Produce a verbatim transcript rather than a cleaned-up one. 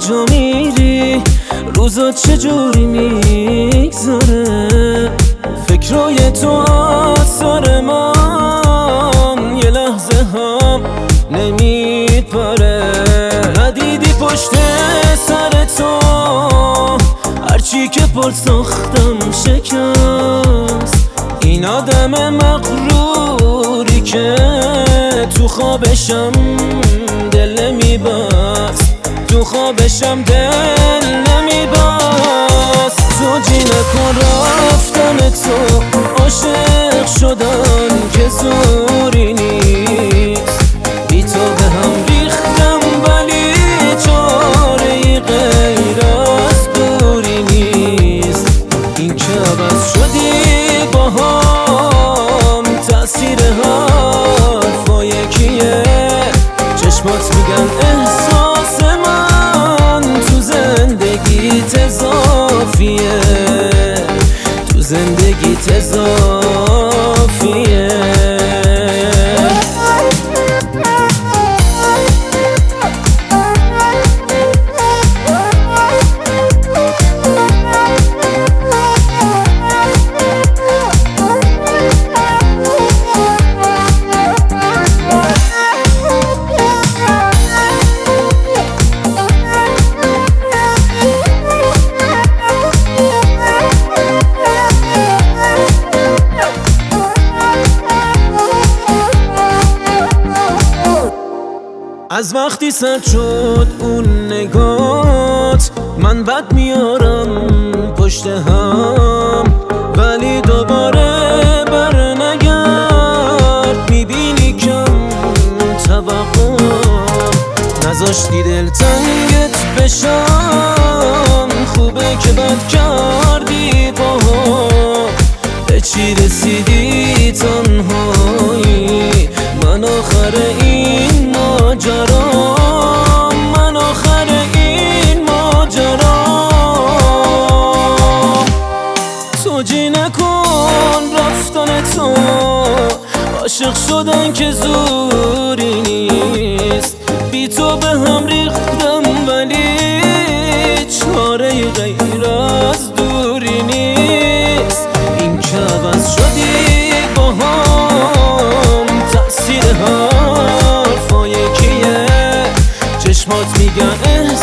کجا میری؟ روزا چجوری میگذره؟ فکرای تو آثار من یه لحظه هم نمیپره. ندیدی پشت سر تو هرچی که پل ساختم شکست. این آدم مغروری که تو خوابشم دل نمیبست، تو خوابشم دل نمیبست. زوجی نکن رفتن تو، عاشق شدن که زوری نیست. بی تو به هم ریختم ولی چاره ای غیر از دوری نیست. این که عوض شدی با هم تأثیر حرفای کیه؟ چشمات میگن احساس من تو زندگیت اضافیه، تو زندگیت اضافیه. از وقتی سرد شد اون نگات، من بد میارم پشت هم، ولی دوباره بر نگرد. میبینی کم توقع نذاشتی دل تنگت بشم. خوبه که بد کردی با هم، به چی رسیدی تنهایی؟ من آخر این ماجرا، من آخر این ماجرا. توجی نکن رفتن تو، عاشق شدن که زوری نیست. بی تو به هم ریختم ولی چاره غیر از دوری نیست. این که عوض شدی با هم تأثیر حرفای کیه؟ چشمات میگن